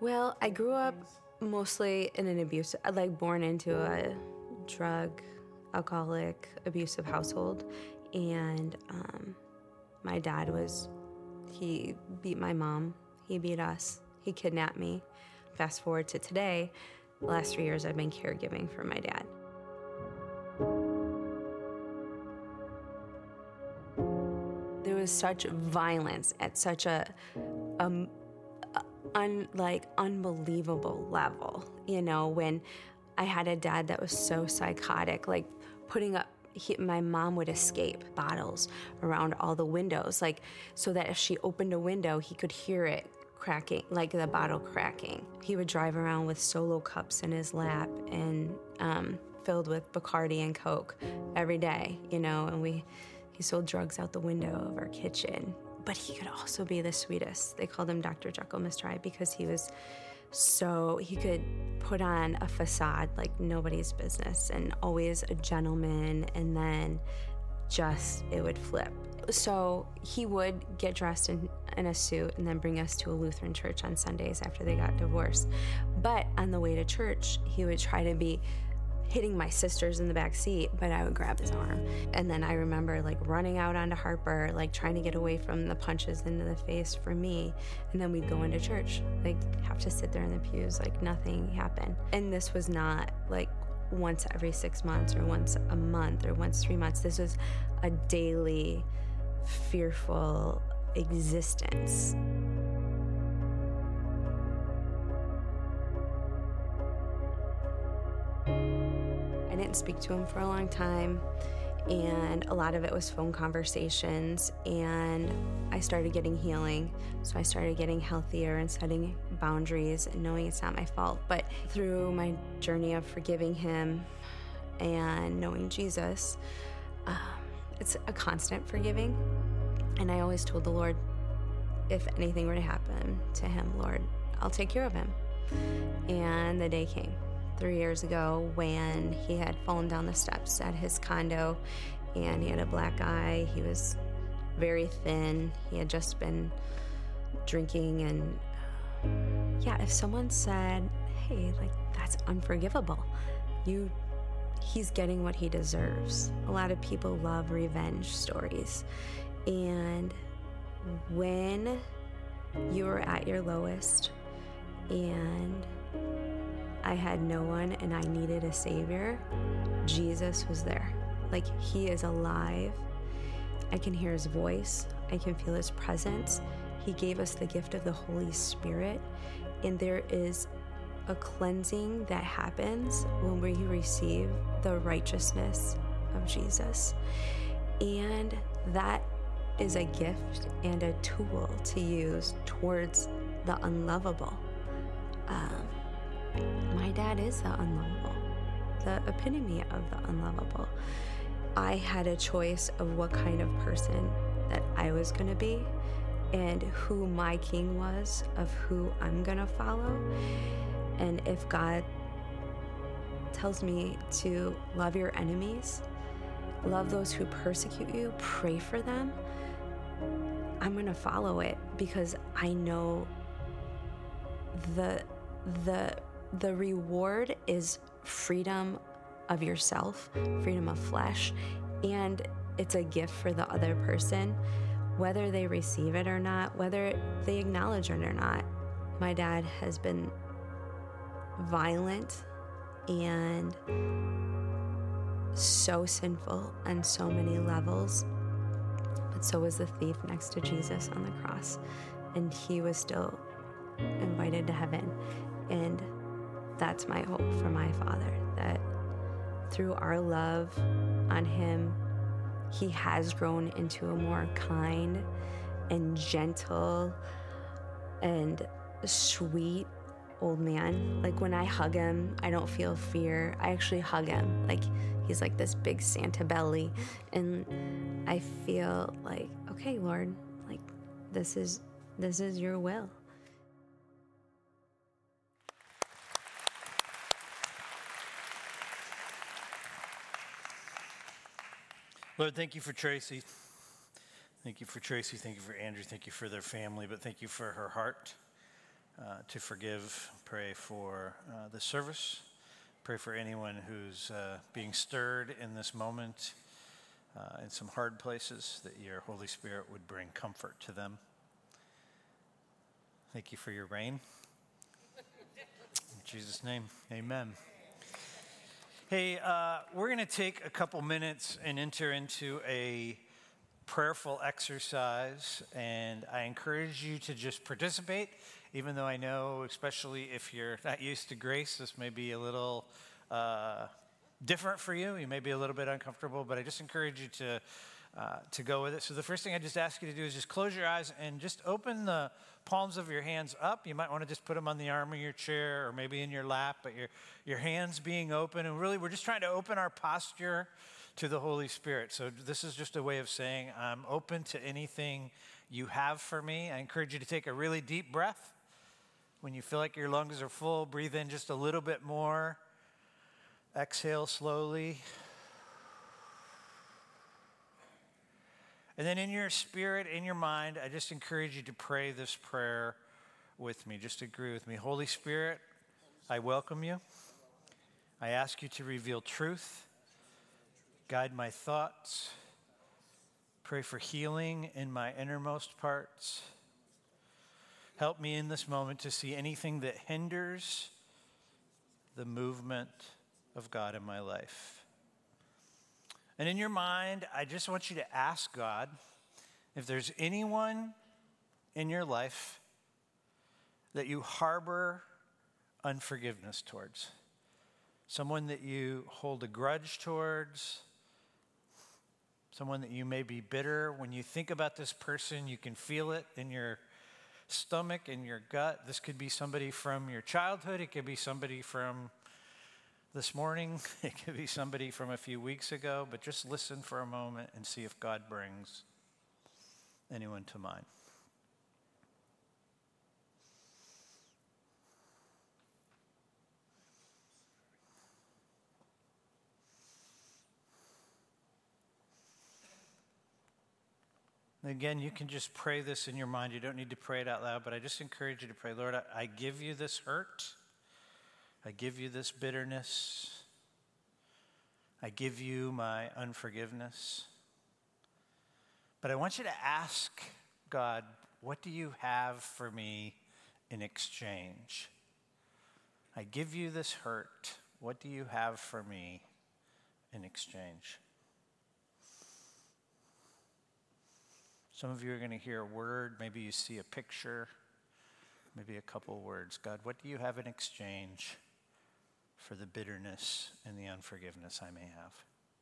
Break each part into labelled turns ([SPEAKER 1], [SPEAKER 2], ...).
[SPEAKER 1] Well, I grew up mostly in an born into a drug, alcoholic, abusive household. And my dad he beat my mom. He beat us. He kidnapped me. Fast forward to today, the last 3 years I've been caregiving for my dad. There was such violence at such a unbelievable level, when I had a dad that was so psychotic, like my mom would escape bottles around all the windows, so that if she opened a window, he could hear it cracking, like the bottle cracking. He would drive around with Solo cups in his lap and filled with Bacardi and Coke every day, and he sold drugs out the window of our kitchen. But he could also be the sweetest. They called him Dr. Jekyll, Mr. Hyde, because he could put on a facade like nobody's business and always a gentleman, and then it would flip. So he would get dressed in a suit and then bring us to a Lutheran church on Sundays after they got divorced. But on the way to church, he would try to be hitting my sisters in the back seat, but I would grab his arm. And then I remember running out onto Harper, trying to get away from the punches into the face for me. And then we'd go into church, have to sit there in the pews, nothing happened. And this was not once every 6 months or once a month or once 3 months. This was a daily, fearful existence. I didn't speak to him for a long time, and a lot of it was phone conversations, and I started getting healing. So I started getting healthier and setting boundaries and knowing it's not my fault. But through my journey of forgiving him and knowing Jesus, it's a constant forgiving. And I always told the Lord, if anything were to happen to him, Lord, I'll take care of him. And the day came 3 years ago when he had fallen down the steps at his condo, and he had a black eye. He was very thin. He had just been drinking, and if someone said, hey, that's unforgivable, he's getting what he deserves. A lot of people love revenge stories. And when you were at your lowest and I had no one and I needed a savior, Jesus was there. He is alive. I can hear his voice. I can feel his presence. He gave us the gift of the Holy Spirit. And there is a cleansing that happens when we receive the righteousness of Jesus. And that is a gift and a tool to use towards the unlovable. My dad is the unlovable, the epitome of the unlovable. I had a choice of what kind of person that I was going to be and who my king was, of who I'm going to follow. And if God tells me to love your enemies, love those who persecute you, pray for them, I'm going to follow it, because I know the reward is freedom of yourself, freedom of flesh, and it's a gift for the other person, whether they receive it or not, whether they acknowledge it or not. My dad has been violent and so sinful on so many levels, but so was the thief next to Jesus on the cross, and he was still invited to heaven. And that's my hope for my Father, that through our love on him, he has grown into a more kind and gentle and sweet old man. When I hug him, I don't feel fear. I actually hug him he's this big Santa belly, and I feel okay, Lord, this is your will.
[SPEAKER 2] Lord, thank you for Tracy. Thank you for Tracy. Thank you for Andrew. Thank you for their family, but thank you for her heart. to forgive. Pray for the service. Pray for anyone who's being stirred in this moment in some hard places, that your Holy Spirit would bring comfort to them. Thank you for your rain. In Jesus' name, amen. Hey, we're going to take a couple minutes and enter into a prayerful exercise, and I encourage you to just participate, even though I know, especially if you're not used to grace, this may be a little different for you. You may be a little bit uncomfortable, but I just encourage you to go with it. So the first thing I just ask you to do is just close your eyes and just open the palms of your hands up. You might want to just put them on the arm of your chair or maybe in your lap, but your hands being open. And really, we're just trying to open our posture to the Holy Spirit. So this is just a way of saying, I'm open to anything you have for me. I encourage you to take a really deep breath. When you feel like your lungs are full, breathe in just a little bit more. Exhale slowly. And then in your spirit, in your mind, I just encourage you to pray this prayer with me. Just agree with me. Holy Spirit, I welcome you. I ask you to reveal truth, guide my thoughts, pray for healing in my innermost parts. Help me in this moment to see anything that hinders the movement of God in my life. And in your mind, I just want you to ask God if there's anyone in your life that you harbor unforgiveness towards. Someone that you hold a grudge towards. Someone that you may be bitter. When you think about this person, you can feel it in your stomach, in your gut. This could be somebody from your childhood. It could be somebody from this morning. It could be somebody from a few weeks ago, but just listen for a moment and see if God brings anyone to mind. Again, you can just pray this in your mind. You don't need to pray it out loud, but I just encourage you to pray, Lord, I give you this hurt. I give you this bitterness. I give you my unforgiveness. But I want you to ask God, what do you have for me in exchange? I give you this hurt. What do you have for me in exchange? Some of you are going to hear a word. Maybe you see a picture. Maybe a couple words. God, what do you have in exchange for the bitterness and the unforgiveness I may have?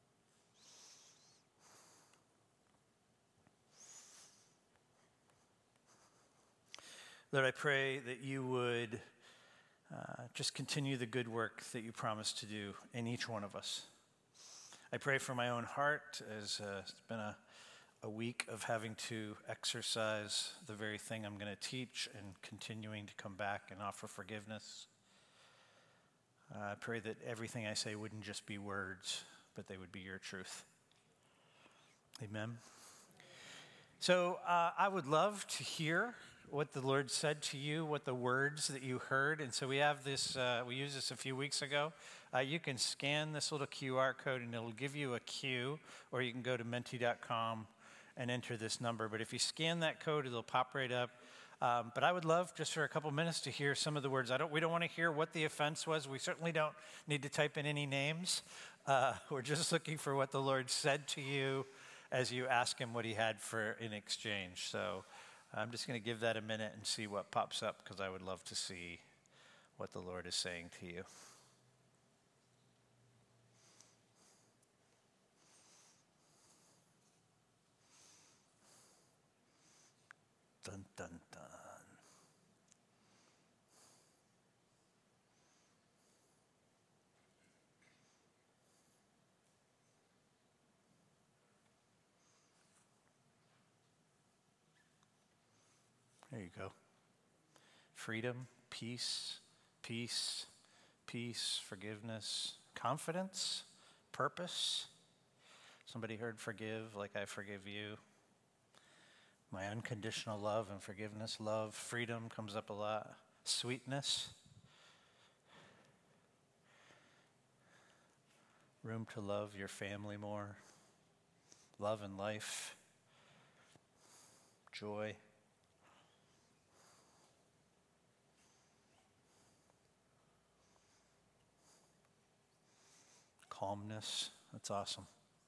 [SPEAKER 2] Lord, I pray that you would just continue the good work that you promised to do in each one of us. I pray for my own heart, as it's been a week of having to exercise the very thing I'm going to teach and continuing to come back and offer forgiveness. I pray that everything I say wouldn't just be words, but they would be your truth. Amen. So I would love to hear what the Lord said to you, what the words that you heard. And so we have this, we used this a few weeks ago. You can scan this little QR code and it'll give you a cue, or you can go to menti.com and enter this number. But if you scan that code, it'll pop right up. But I would love just for a couple minutes to hear some of the words. We don't want to hear what the offense was. We certainly don't need to type in any names. We're just looking for what the Lord said to you as you ask him what he had for in exchange. So I'm just going to give that a minute and see what pops up, because I would love to see what the Lord is saying to you. Dun, dun, dun. There you go. Freedom, peace, peace, peace, forgiveness, confidence, purpose. Somebody heard forgive like I forgive you. My unconditional love and forgiveness, love, freedom comes up a lot. sweetness, room to love your family more, love and life, joy. Calmness. That's awesome.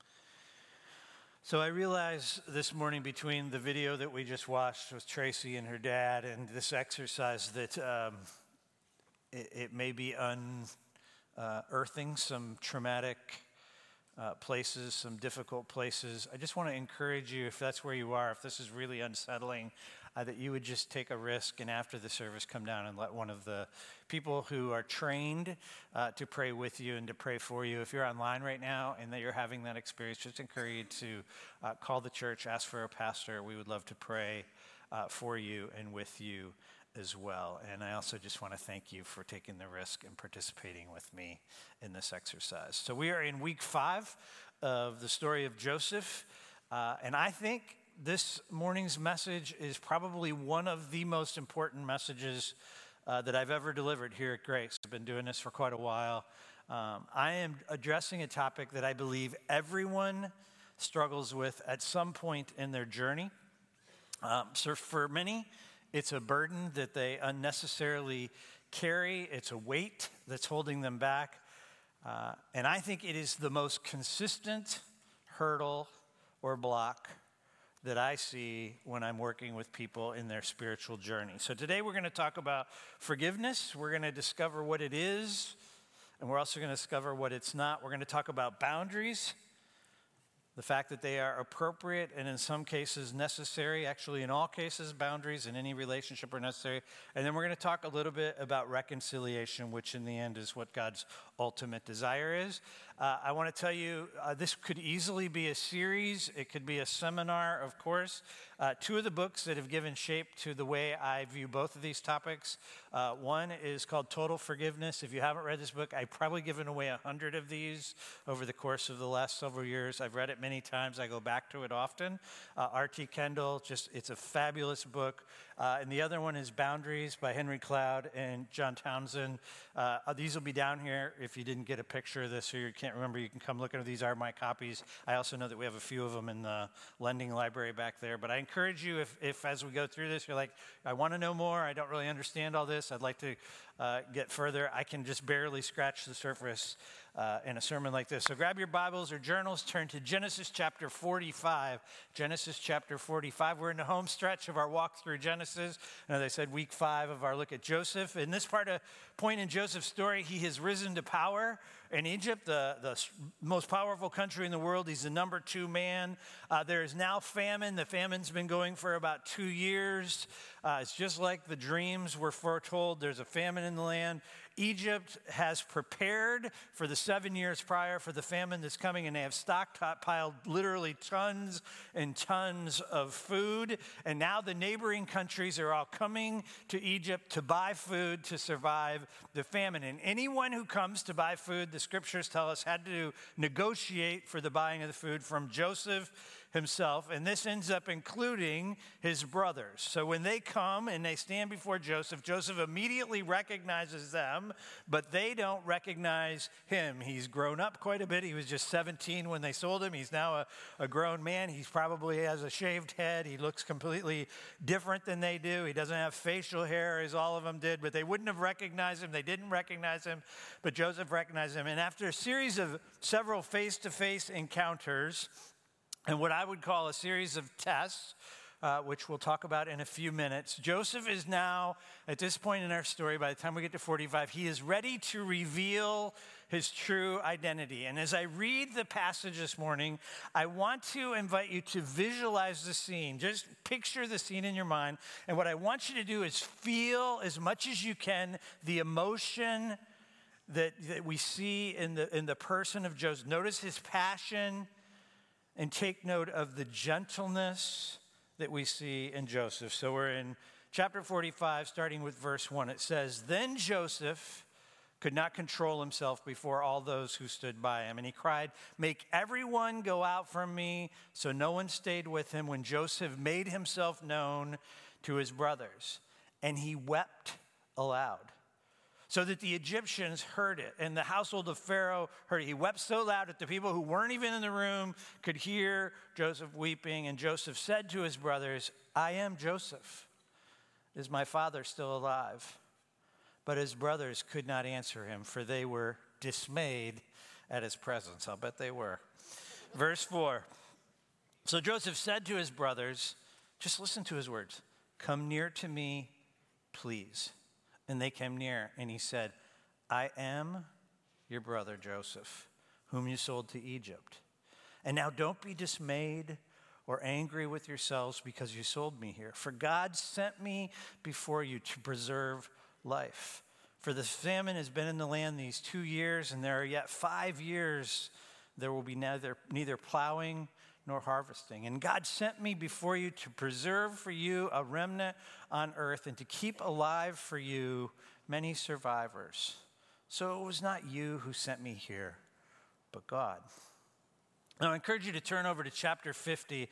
[SPEAKER 2] So I realized this morning between the video that we just watched with Tracy and her dad and this exercise that it may be unearthing some traumatic places, some difficult places. I just want to encourage you, if that's where you are, if this is really unsettling, that you would just take a risk and after the service come down and let one of the people who are trained to pray with you and to pray for you. If you're online right now and that you're having that experience, just encourage you to call the church, ask for a pastor. We would love to pray for you and with you as well. And I also just want to thank you for taking the risk and participating with me in this exercise. So we are in week 5 of the story of Joseph, and I think this morning's message is probably one of the most important messages that I've ever delivered here at Grace. I've been doing this for quite a while. I am addressing a topic that I believe everyone struggles with at some point in their journey. So for many, it's a burden that they unnecessarily carry. It's a weight that's holding them back. And I think it is the most consistent hurdle or block that I see when I'm working with people in their spiritual journey. So today we're going to talk about forgiveness. We're going to discover what it is, and we're also going to discover what it's not. We're going to talk about boundaries, the fact that they are appropriate and in some cases necessary. Actually, in all cases, boundaries in any relationship are necessary. And then we're going to talk a little bit about reconciliation, which in the end is what God's ultimate desire is. I want to tell you, this could easily be a series. It could be a seminar, of course. 2 of the books that have given shape to the way I view both of these topics. One is called Total Forgiveness. If you haven't read this book, I've probably given away 100 of these over the course of the last several years. I've read it many times. I go back to it often. R.T. Kendall, it's a fabulous book. And the other one is Boundaries by Henry Cloud and John Townsend. These will be down here. If you didn't get a picture of this or you can't remember, you can come look at them. These are my copies. I also know that we have a few of them in the lending library back there. But I encourage you, if as we go through this, you're like, I want to know more. I don't really understand all this. I'd like to get further. I can just barely scratch the surface in a sermon like this. So grab your Bibles or journals, turn to Genesis chapter 45. Genesis chapter 45. We're in the home stretch of our walk through Genesis. And as I said, week 5 of our look at Joseph. In this point in Joseph's story, he has risen to power in Egypt, the most powerful country in the world. He's the number 2 man. There is now famine. The famine's been going for about 2 years. It's just like the dreams were foretold. There's a famine in the land. Egypt has prepared for the 7 years prior for the famine that's coming, and they have stockpiled literally tons and tons of food. And now the neighboring countries are all coming to Egypt to buy food to survive the famine. And anyone who comes to buy food, the scriptures tell us, had to negotiate for the buying of the food from Joseph himself, and this ends up including his brothers. So when they come and they stand before Joseph, Joseph immediately recognizes them, but they don't recognize him. He's grown up quite a bit. He was just 17 when they sold him. He's now a grown man. He probably has a shaved head. He looks completely different than they do. He doesn't have facial hair as all of them did, but they wouldn't have recognized him. They didn't recognize him, but Joseph recognized him. And after a series of several face-to-face encounters, and what I would call a series of tests, which we'll talk about in a few minutes, Joseph is now, at this point in our story, by the time we get to 45, he is ready to reveal his true identity. And as I read the passage this morning, I want to invite you to visualize the scene. Just picture the scene in your mind. And what I want you to do is feel as much as you can the emotion that we see in the person of Joseph. Notice his passion. And take note of the gentleness that we see in Joseph. So we're in chapter 45, starting with verse 1. It says, "Then Joseph could not control himself before all those who stood by him. And he cried, 'Make everyone go out from me.' So no one stayed with him when Joseph made himself known to his brothers. And he wept aloud, so that the Egyptians heard it, and the household of Pharaoh heard it. He wept so loud that the people who weren't even in the room could hear Joseph weeping. And Joseph said to his brothers, I am Joseph. Is my father still alive? But his brothers could not answer him, for they were dismayed at his presence. I'll bet they were. Verse 4. So Joseph said to his brothers, just listen to his words, come near to me, please. And they came near, and he said, I am your brother Joseph, whom you sold to Egypt. And now don't be dismayed or angry with yourselves because you sold me here. For God sent me before you to preserve life. For the famine has been in the land these 2 years, and there are yet 5 years there will be neither plowing nor harvesting. And God sent me before you to preserve for you a remnant on earth and to keep alive for you many survivors. So it was not you who sent me here, but God. Now, I encourage you to turn over to chapter 50.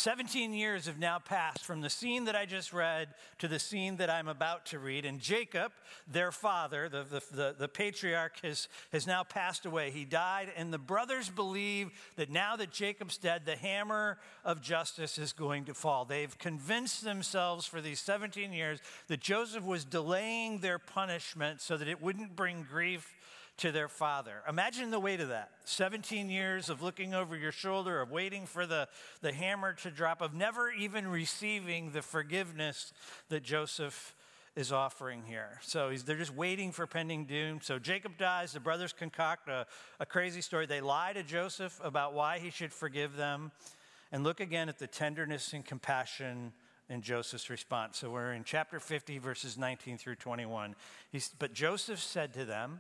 [SPEAKER 2] 17 years have now passed from the scene that I just read to the scene that I'm about to read. And Jacob, their father, the patriarch, has now passed away. He died, and the brothers believe that now that Jacob's dead, the hammer of justice is going to fall. They've convinced themselves for these 17 years that Joseph was delaying their punishment so that it wouldn't bring grief to their father. Imagine the weight of that. 17 years of looking over your shoulder, of waiting for the hammer to drop, of never even receiving the forgiveness that Joseph is offering here. So they're just waiting for pending doom. So Jacob dies. The brothers concoct a crazy story. They lie to Joseph about why he should forgive them. And look again at the tenderness and compassion in Joseph's response. So we're in chapter 50, verses 19 through 21. But Joseph said to them,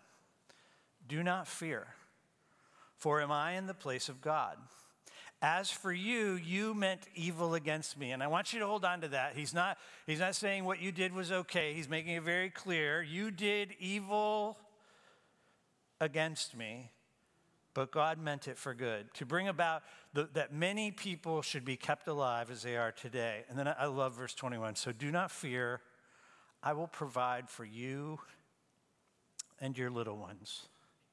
[SPEAKER 2] do not fear, for am I in the place of God? As for you, you meant evil against me. And I want you to hold on to that. He's not saying what you did was okay. He's making it very clear. You did evil against me, but God meant it for good, to bring about that many people should be kept alive as they are today. And then I love verse 21. So do not fear. I will provide for you and your little ones.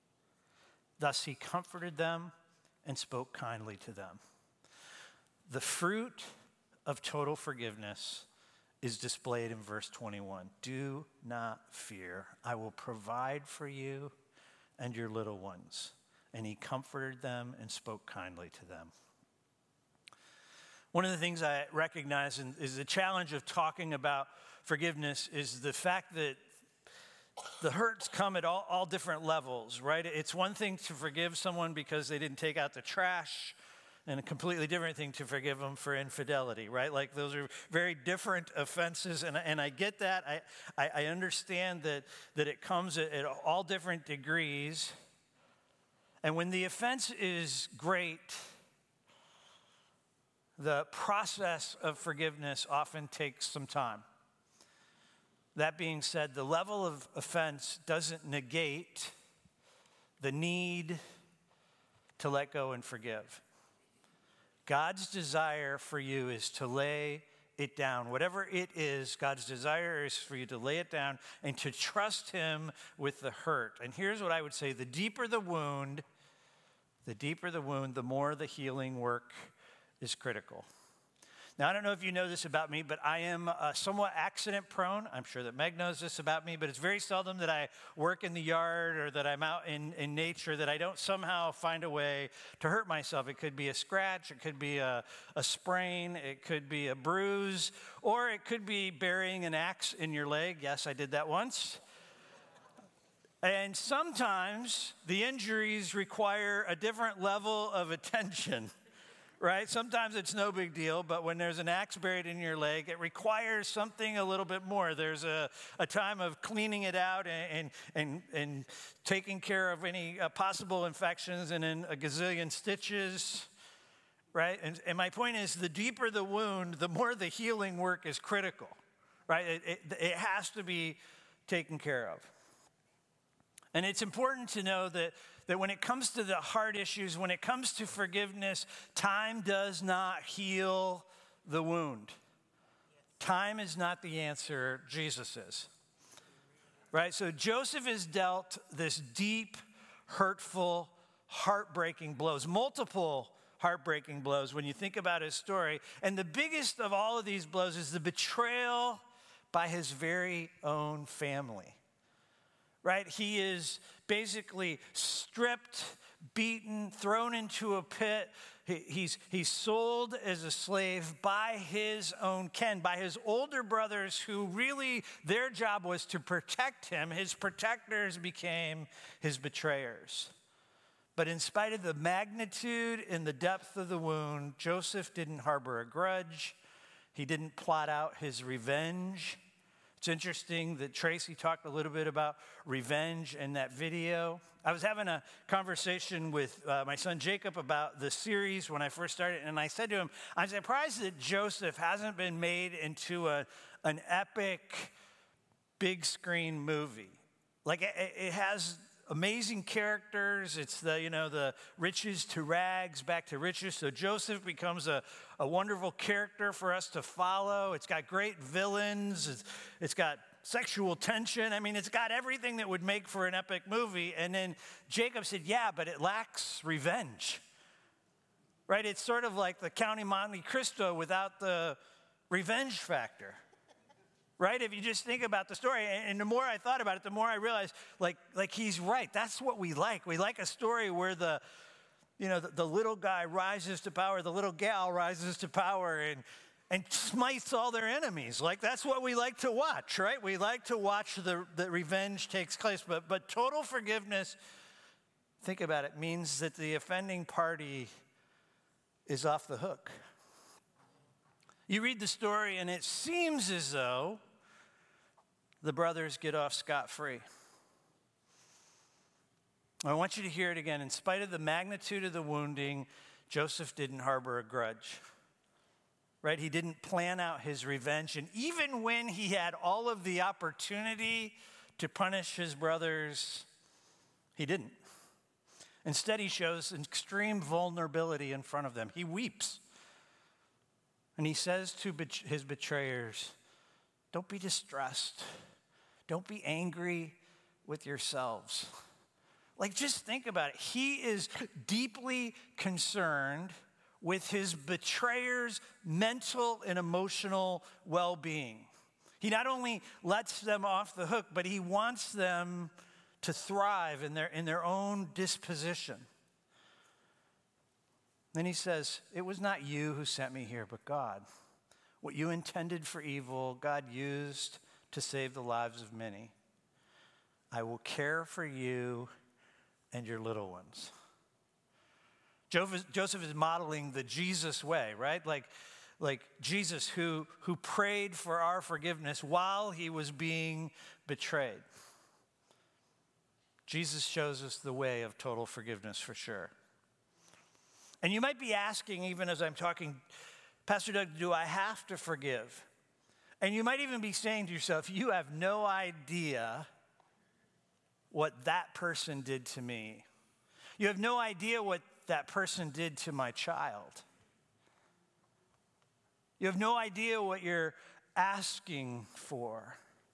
[SPEAKER 2] Thus he comforted them and spoke kindly to them. The fruit of total forgiveness is displayed in verse 21. Do not fear. I will provide for you and your little ones. And he comforted them and spoke kindly to them. One of the things I recognize is the challenge of talking about forgiveness is the fact that the hurts come at all different levels, right? It's one thing to forgive someone because they didn't take out the trash, and a completely different thing to forgive them for infidelity, right? Like those are very different offenses, and I get that. I understand that it comes at all different degrees. And when the offense is great, the process of forgiveness often takes some time. That being said, the level of offense doesn't negate the need to let go and forgive. God's desire for you is to lay it down. Whatever it is, God's desire is for you to lay it down and to trust him with the hurt. And here's what I would say. The deeper the wound, the more the healing work is critical. Now, I don't know if you know this about me, but I am somewhat accident prone. I'm sure that Meg knows this about me, but it's very seldom that I work in the yard or that I'm out in nature that I don't somehow find a way to hurt myself. It could be a scratch, it could be a sprain, it could be a bruise, or it could be burying an axe in your leg. Yes, I did that once. And sometimes the injuries require a different level of attention. Right? Sometimes it's no big deal, but when there's an axe buried in your leg, it requires something a little bit more. There's a time of cleaning it out and taking care of any possible infections and then a gazillion stitches, right? And my point is, the deeper the wound, the more the healing work is critical, right? It has to be taken care of. And it's important to know that when it comes to the hard issues, when it comes to forgiveness, time does not heal the wound. Time is not the answer, Jesus is. right? So Joseph is dealt this deep, hurtful, heartbreaking blows, multiple heartbreaking blows when you think about his story. And the biggest of all of these blows is the betrayal by his very own family, right? He is basically stripped, beaten, thrown into a pit. He's sold as a slave by his own kin, by his older brothers who really, their job was to protect him. His protectors became his betrayers. But in spite of the magnitude and the depth of the wound, Joseph didn't harbor a grudge. He didn't plot out his revenge. It's interesting that Tracy talked a little bit about revenge in that video. I was having a conversation with my son Jacob about the series when I first started, and I said to him, I'm surprised that Joseph hasn't been made into an epic big screen movie. Like it has amazing characters. It's the riches to rags, back to riches. So Joseph becomes a wonderful character for us to follow. It's got great villains. It's got sexual tension. I mean, it's got everything that would make for an epic movie. And then Jacob said, yeah, but it lacks revenge, right? It's sort of like the Count of Monte Cristo without the revenge factor. Right? If you just think about the story, and the more I thought about it, the more I realized, like he's right. That's what we like. We like a story where the little guy rises to power, the little gal rises to power, and smites all their enemies. Like that's what we like to watch, right? We like to watch the revenge takes place. But total forgiveness, think about it, means that the offending party is off the hook. You read the story, and it seems as though the brothers get off scot-free. I want you to hear it again. In spite of the magnitude of the wounding, Joseph didn't harbor a grudge, right? He didn't plan out his revenge. And even when he had all of the opportunity to punish his brothers, he didn't. Instead, he shows extreme vulnerability in front of them. He weeps. And he says to his betrayers, don't be distressed. Don't be angry with yourselves. Like, just think about it. He is deeply concerned with his betrayers' mental and emotional well-being. He not only lets them off the hook, but he wants them to thrive in their own disposition. Then he says, it was not you who sent me here, but God. What you intended for evil, God used to save the lives of many. I will care for you and your little ones. Joseph is modeling the Jesus way, right? Like Jesus who prayed for our forgiveness while he was being betrayed. Jesus shows us the way of total forgiveness for sure. And you might be asking, even as I'm talking, Pastor Doug, do I have to forgive? And you might even be saying to yourself, you have no idea what that person did to me. You have no idea what that person did to my child. You have no idea what you're asking for.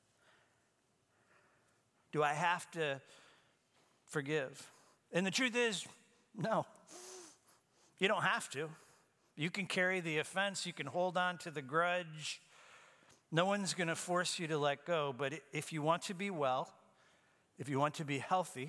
[SPEAKER 2] Do I have to forgive? And the truth is, no. You don't have to. You can carry the offense. You can hold on to the grudge. No one's going to force you to let go. But if you want to be well, if you want to be healthy,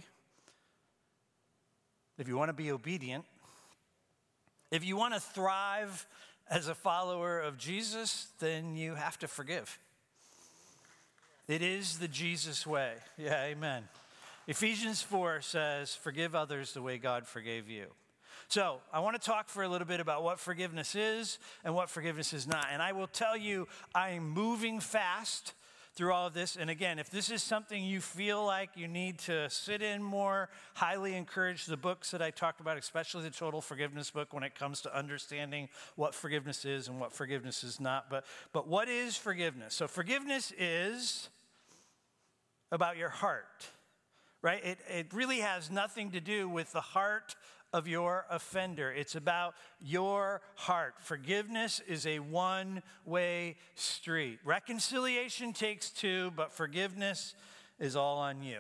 [SPEAKER 2] if you want to be obedient, if you want to thrive as a follower of Jesus, then you have to forgive. It is the Jesus way. Yeah, amen. Ephesians 4 says, forgive others the way God forgave you. So I want to talk for a little bit about what forgiveness is and what forgiveness is not. And I will tell you, I'm moving fast through all of this. And again, if this is something you feel like you need to sit in more, highly encourage the books that I talked about, especially the Total Forgiveness book when it comes to understanding what forgiveness is and what forgiveness is not. But what is forgiveness? So forgiveness is about your heart, right? It really has nothing to do with the heart of your offender. It's about your heart. Forgiveness is a one-way street. Reconciliation takes two, but forgiveness is all on you.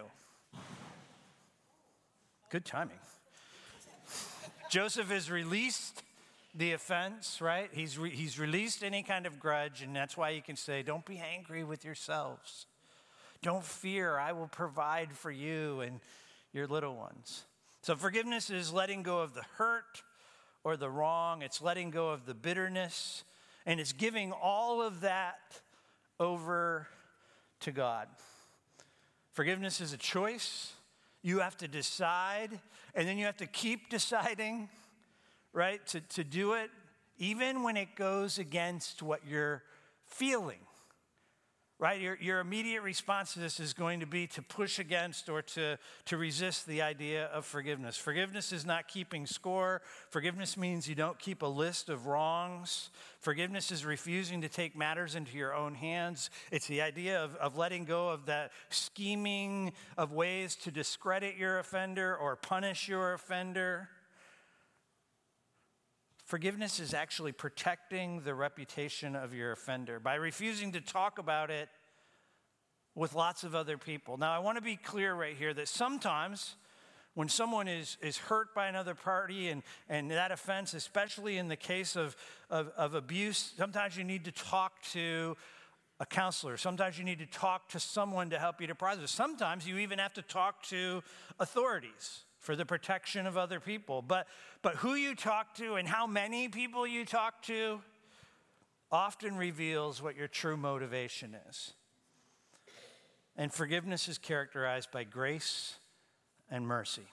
[SPEAKER 2] Good timing. Joseph has released the offense, right? He's released any kind of grudge, and that's why you can say, don't be angry with yourselves. Don't fear, I will provide for you and your little ones. So forgiveness is letting go of the hurt or the wrong. It's letting go of the bitterness, and it's giving all of that over to God. Forgiveness is a choice. You have to decide, and then you have to keep deciding, right, to do it, even when it goes against what you're feeling, right? Your immediate response to this is going to be to push against or to resist the idea of forgiveness. Forgiveness is not keeping score. Forgiveness means you don't keep a list of wrongs. Forgiveness is refusing to take matters into your own hands. It's the idea of letting go of that scheming of ways to discredit your offender or punish your offender. Forgiveness is actually protecting the reputation of your offender by refusing to talk about it with lots of other people. Now, I want to be clear right here that sometimes when someone is hurt by another party and that offense, especially in the case of abuse, sometimes you need to talk to a counselor. Sometimes you need to talk to someone to help you to process. Sometimes you even have to talk to authorities for the protection of other people. But who you talk to and how many people you talk to often reveals what your true motivation is. And forgiveness is characterized by grace and mercy.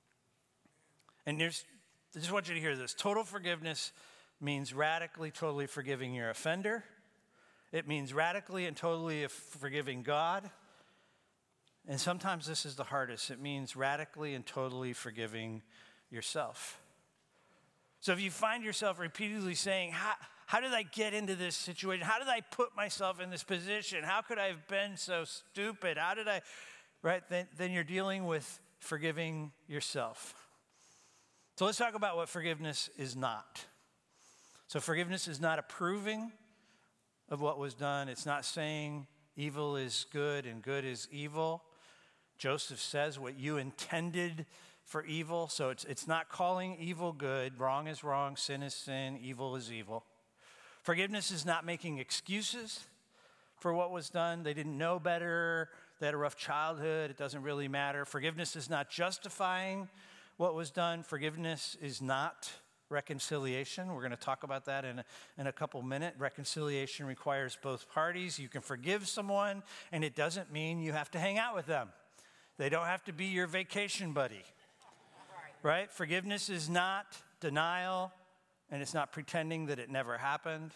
[SPEAKER 2] And I just want you to hear this. Total forgiveness means radically, totally forgiving your offender. It means radically and totally forgiving God. And sometimes this is the hardest. It means radically and totally forgiving yourself. So if you find yourself repeatedly saying, how did I get into this situation? How did I put myself in this position? How could I have been so stupid? How did I, right? Then you're dealing with forgiving yourself. So let's talk about what forgiveness is not. So forgiveness is not approving of what was done. It's not saying evil is good and good is evil. Joseph says what you intended for evil. So it's not calling evil good. Wrong is wrong. Sin is sin. Evil is evil. Forgiveness is not making excuses for what was done. They didn't know better. They had a rough childhood. It doesn't really matter. Forgiveness is not justifying what was done. Forgiveness is not reconciliation. We're going to talk about that in a couple minutes. Reconciliation requires both parties. You can forgive someone, and it doesn't mean you have to hang out with them. They don't have to be your vacation buddy, right? Forgiveness is not denial, and it's not pretending that it never happened.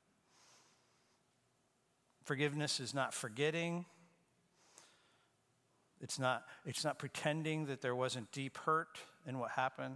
[SPEAKER 2] Forgiveness is not forgetting. It's not pretending that there wasn't deep hurt in what happened.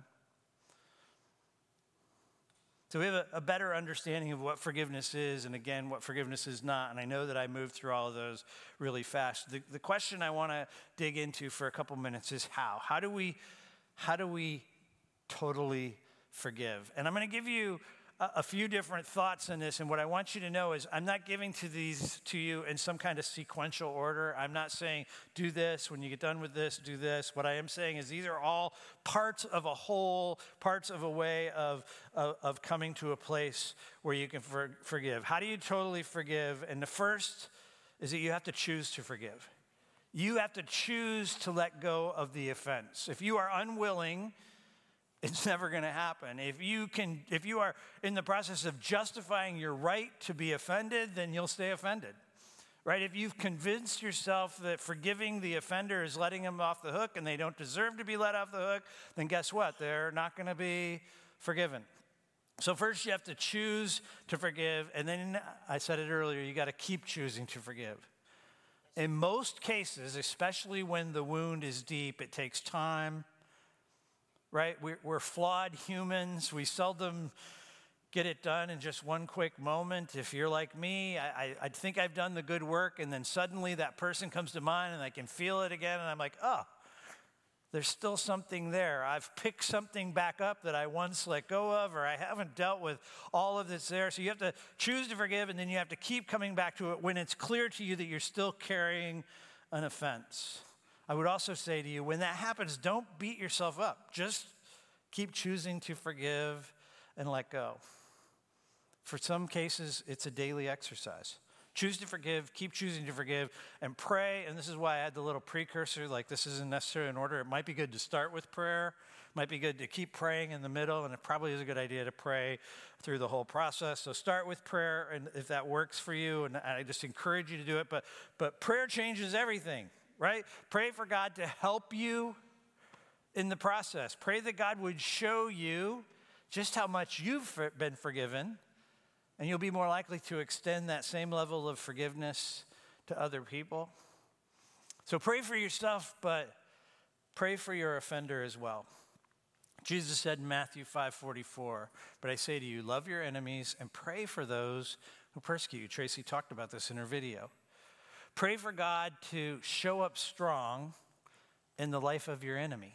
[SPEAKER 2] So we have a better understanding of what forgiveness is and, again, what forgiveness is not. And I know that I moved through all of those really fast. The question I want to dig into for a couple minutes is how. How do we totally forgive? And I'm going to give you a few different thoughts on this. And what I want you to know is I'm not giving these to you in some kind of sequential order. I'm not saying do this, when you get done with this, do this. What I am saying is these are all parts of a whole, parts of a way of coming to a place where you can forgive. How do you totally forgive? And the first is that you have to choose to forgive. You have to choose to let go of the offense. If you are unwilling, it's never going to happen. If you are in the process of justifying your right to be offended, then you'll stay offended, right? If you've convinced yourself that forgiving the offender is letting them off the hook and they don't deserve to be let off the hook, then guess what? They're not going to be forgiven. So first you have to choose to forgive, and then I said it earlier, you got to keep choosing to forgive. In most cases, especially when the wound is deep, it takes time. Right? We're flawed humans. We seldom get it done in just one quick moment. If you're like me, I think I've done the good work, and then suddenly that person comes to mind, and I can feel it again, and I'm like, oh, there's still something there. I've picked something back up that I once let go of, or I haven't dealt with all of this there. So you have to choose to forgive, and then you have to keep coming back to it when it's clear to you that you're still carrying an offense. I would also say to you, when that happens, don't beat yourself up. Just keep choosing to forgive and let go. For some cases, it's a daily exercise. Choose to forgive, keep choosing to forgive, and pray. And this is why I had the little precursor, like this isn't necessarily in order. It might be good to start with prayer. It might be good to keep praying in the middle, and it probably is a good idea to pray through the whole process. So start with prayer, and if that works for you, and I just encourage you to do it. But prayer changes everything, right? Pray for God to help you in the process. Pray that God would show you just how much you've been forgiven, and you'll be more likely to extend that same level of forgiveness to other people. So pray for yourself, but pray for your offender as well. Jesus said in Matthew 5:44, but I say to you, love your enemies and pray for those who persecute you. Tracy talked about this in her video. Pray for God to show up strong in the life of your enemy.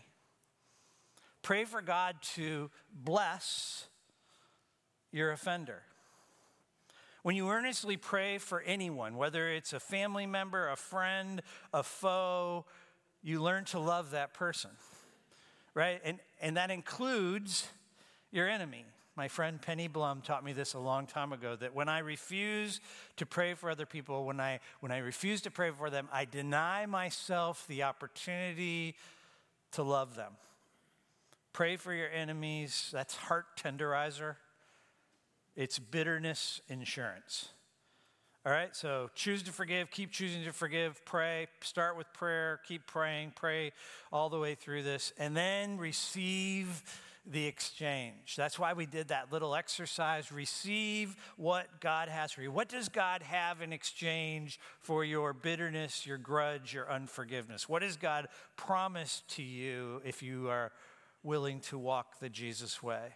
[SPEAKER 2] Pray for God to bless your offender. When you earnestly pray for anyone, whether it's a family member, a friend, a foe, you learn to love that person, right? And that includes your enemy. My friend Penny Blum taught me this a long time ago, that when I refuse to pray for other people, when I refuse to pray for them, I deny myself the opportunity to love them. Pray for your enemies. That's heart tenderizer. It's bitterness insurance. All right, so choose to forgive, keep choosing to forgive, pray, start with prayer, keep praying, pray all the way through this, and then receive the exchange. That's why we did that little exercise. Receive what God has for you. What does God have in exchange for your bitterness, your grudge, your unforgiveness? What does God promise to you if you are willing to walk the Jesus way?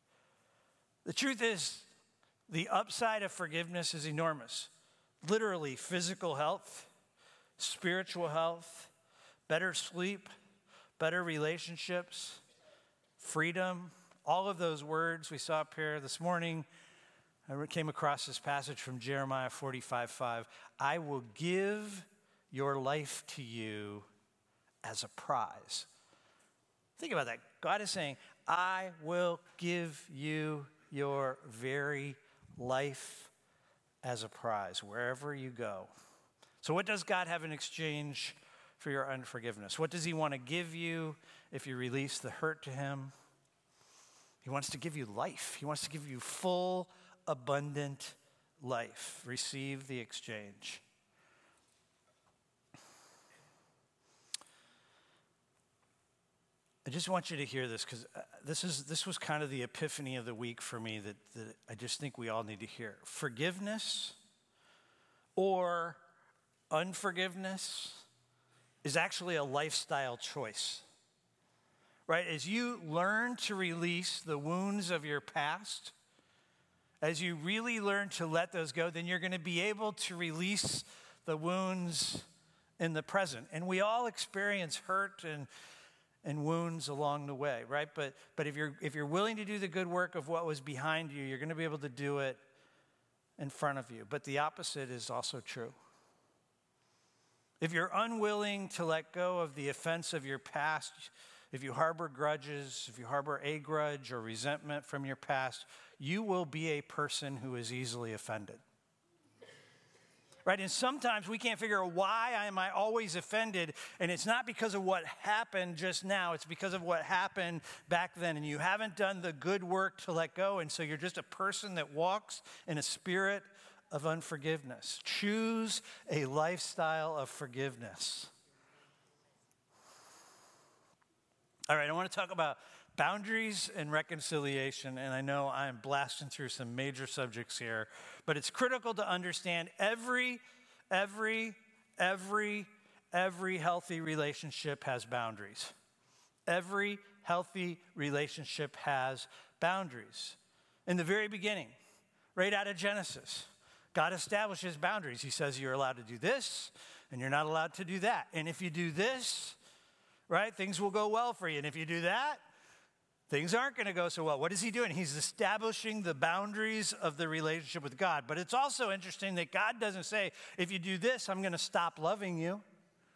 [SPEAKER 2] The truth is, the upside of forgiveness is enormous. Literally, physical health, spiritual health, better sleep, better relationships, freedom, all of those words we saw up here this morning. I came across this passage from Jeremiah 45:5. I will give your life to you as a prize. Think about that. God is saying, I will give you your very life as a prize wherever you go. So what does God have in exchange for your unforgiveness? What does he want to give you if you release the hurt to him? He wants to give you life. He wants to give you full, abundant life. Receive the exchange. I just want you to hear this, because this was kind of the epiphany of the week for me that I just think we all need to hear. Forgiveness or unforgiveness is actually a lifestyle choice, right? As you learn to release the wounds of your past, as you really learn to let those go, then you're going to be able to release the wounds in the present. And we all experience hurt and wounds along the way, right? But if you're willing to do the good work of what was behind you, you're going to be able to do it in front of you. But the opposite is also true. If you're unwilling to let go of the offense of your past, if you harbor grudges, if you harbor a grudge or resentment from your past, you will be a person who is easily offended. Right? And sometimes we can't figure out why am I always offended, and it's not because of what happened just now, it's because of what happened back then, and you haven't done the good work to let go, and so you're just a person that walks in a spirit of unforgiveness. Choose a lifestyle of forgiveness. All right, I want to talk about boundaries and reconciliation, and I know I'm blasting through some major subjects here, but it's critical to understand every healthy relationship has boundaries. Every healthy relationship has boundaries. In the very beginning, right out of Genesis, God establishes boundaries. He says you're allowed to do this, and you're not allowed to do that. And if you do this, right, things will go well for you. And if you do that, things aren't going to go so well. What is he doing? He's establishing the boundaries of the relationship with God. But it's also interesting that God doesn't say, if you do this, I'm going to stop loving you.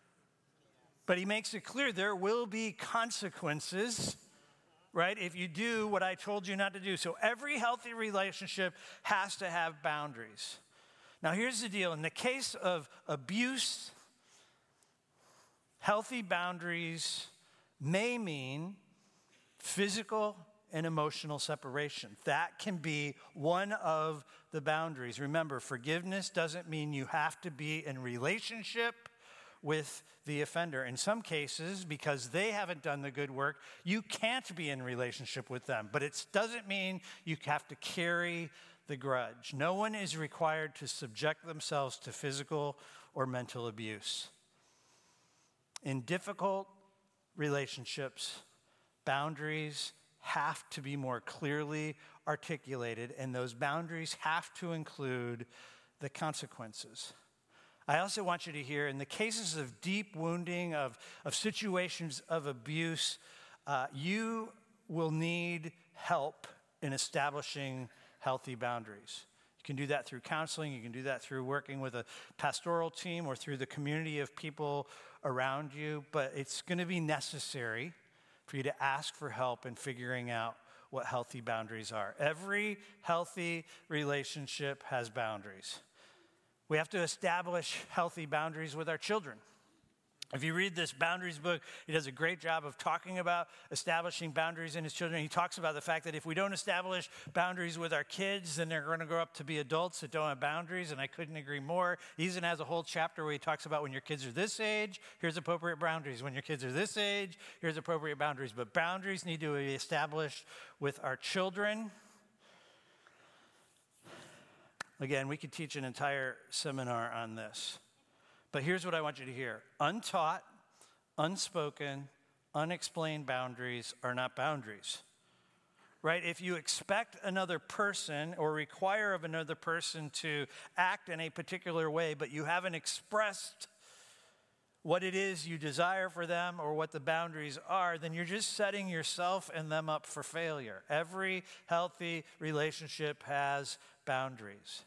[SPEAKER 2] But he makes it clear there will be consequences, right, if you do what I told you not to do. So every healthy relationship has to have boundaries. Now, here's the deal. In the case of abuse, healthy boundaries may mean physical and emotional separation. That can be one of the boundaries. Remember, forgiveness doesn't mean you have to be in relationship with the offender. In some cases, because they haven't done the good work, you can't be in relationship with them. But it doesn't mean you have to carry the grudge. No one is required to subject themselves to physical or mental abuse. In difficult relationships, boundaries have to be more clearly articulated, and those boundaries have to include the consequences. I also want you to hear, in the cases of deep wounding, of situations of abuse, you will need help in establishing healthy boundaries. You can do that through counseling. You can do that through working with a pastoral team or through the community of people around you. But it's going to be necessary for you to ask for help in figuring out what healthy boundaries are. Every healthy relationship has boundaries. We have to establish healthy boundaries with our children. If you read this boundaries book, he does a great job of talking about establishing boundaries in his children. He talks about the fact that if we don't establish boundaries with our kids, then they're going to grow up to be adults that don't have boundaries, and I couldn't agree more. He even has a whole chapter where he talks about when your kids are this age, here's appropriate boundaries. When your kids are this age, here's appropriate boundaries. But boundaries need to be established with our children. Again, we could teach an entire seminar on this. But here's what I want you to hear. Untaught, unspoken, unexplained boundaries are not boundaries, right? If you expect another person or require of another person to act in a particular way, but you haven't expressed what it is you desire for them or what the boundaries are, then you're just setting yourself and them up for failure. Every healthy relationship has boundaries.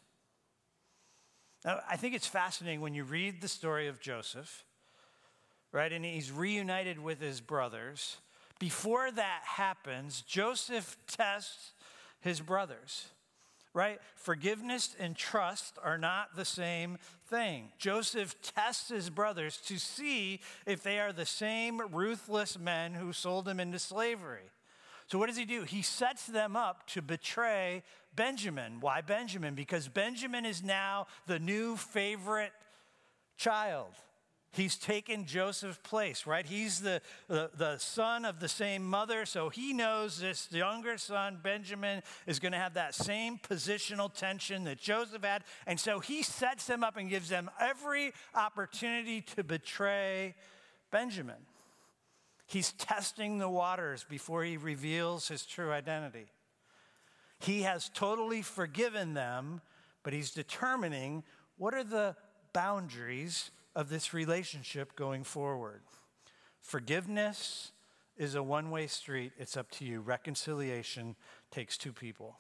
[SPEAKER 2] Now, I think it's fascinating when you read the story of Joseph, right? And he's reunited with his brothers. Before that happens, Joseph tests his brothers, right? Forgiveness and trust are not the same thing. Joseph tests his brothers to see if they are the same ruthless men who sold him into slavery. So what does he do? He sets them up to betray Benjamin. Why Benjamin? Because Benjamin is now the new favorite child. He's taken Joseph's place, right? He's the son of the same mother, so he knows this younger son, Benjamin, is going to have that same positional tension that Joseph had, and so he sets them up and gives them every opportunity to betray Benjamin. He's testing the waters before he reveals his true identity. He has totally forgiven them, but he's determining what are the boundaries of this relationship going forward. Forgiveness is a one-way street. It's up to you. Reconciliation takes two people.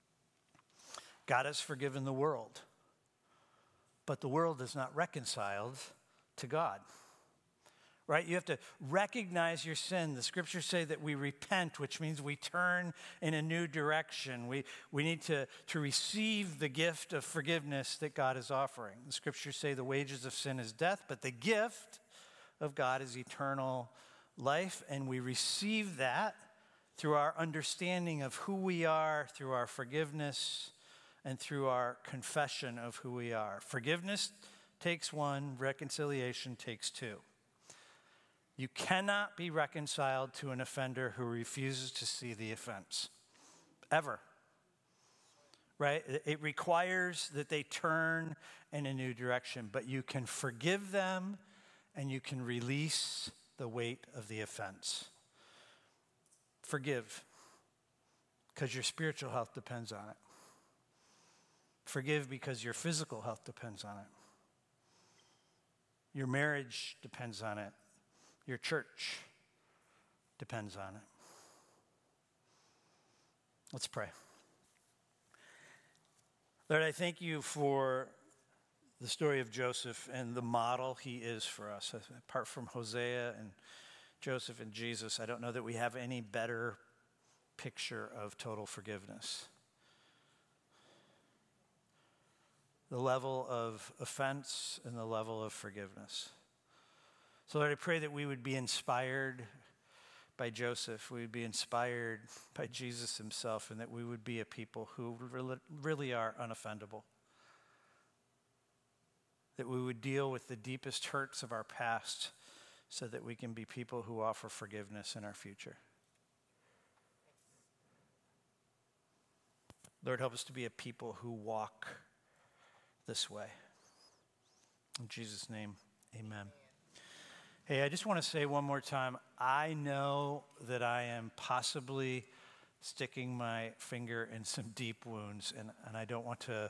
[SPEAKER 2] God has forgiven the world, but the world is not reconciled to God. Right? You have to recognize your sin. The scriptures say that we repent, which means we turn in a new direction. We need to receive the gift of forgiveness that God is offering. The scriptures say the wages of sin is death, but the gift of God is eternal life, and we receive that through our understanding of who we are, through our forgiveness, and through our confession of who we are. Forgiveness takes one, reconciliation takes two. You cannot be reconciled to an offender who refuses to see the offense, ever, right? It requires that they turn in a new direction, but you can forgive them and you can release the weight of the offense. Forgive, because your spiritual health depends on it. Forgive because your physical health depends on it. Your marriage depends on it. Your church depends on it. Let's pray. Lord, I thank you for the story of Joseph and the model he is for us. Apart from Hosea and Joseph and Jesus, I don't know that we have any better picture of total forgiveness. The level of offense and the level of forgiveness. So Lord, I pray that we would be inspired by Joseph, we would be inspired by Jesus himself, and that we would be a people who really are unoffendable. That we would deal with the deepest hurts of our past so that we can be people who offer forgiveness in our future. Lord, help us to be a people who walk this way. In Jesus' name, amen. Hey, I just want to say one more time, I know that I am possibly sticking my finger in some deep wounds, and I don't want to...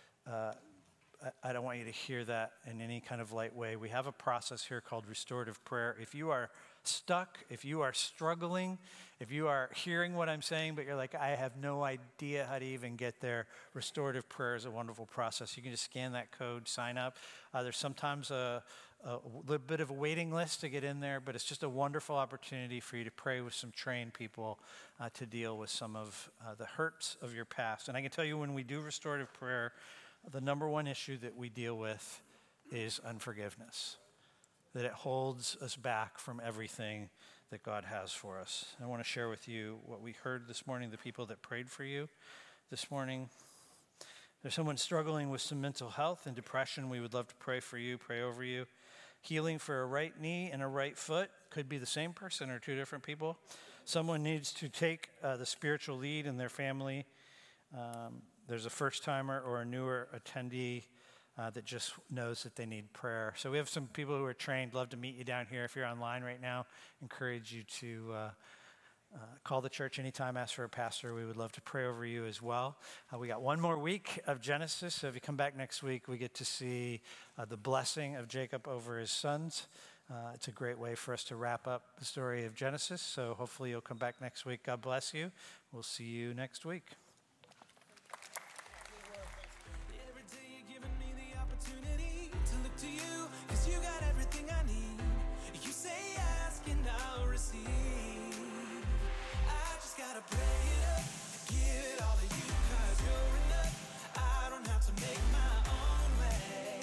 [SPEAKER 2] I don't want you to hear that in any kind of light way. We have a process here called restorative prayer. If you are stuck, if you are struggling, if you are hearing what I'm saying, but you're like, I have no idea how to even get there, restorative prayer is a wonderful process. You can just scan that code, sign up. There's sometimes a little bit of a waiting list to get in there, but it's just a wonderful opportunity for you to pray with some trained people to deal with some of the hurts of your past. And I can tell you, when we do restorative prayer, the number one issue that we deal with is unforgiveness, that it holds us back from everything that God has for us. I want to share with you what we heard this morning, the people that prayed for you this morning. There's someone struggling with some mental health and depression. We would love to pray for you, pray over you. Healing for a right knee and a right foot. Could be the same person or two different people. Someone needs to take the spiritual lead in their family. There's a first-timer or a newer attendee that just knows that they need prayer. So we have some people who are trained. Love to meet you down here. If you're online right now, encourage you to call the church anytime, ask for a pastor. We would love to pray over you as well. We got one more week of Genesis, so if you come back next week, we get to see the blessing of Jacob over his sons. It's a great way for us to wrap up the story of Genesis, so hopefully you'll come back next week. God bless you. We'll see you next week.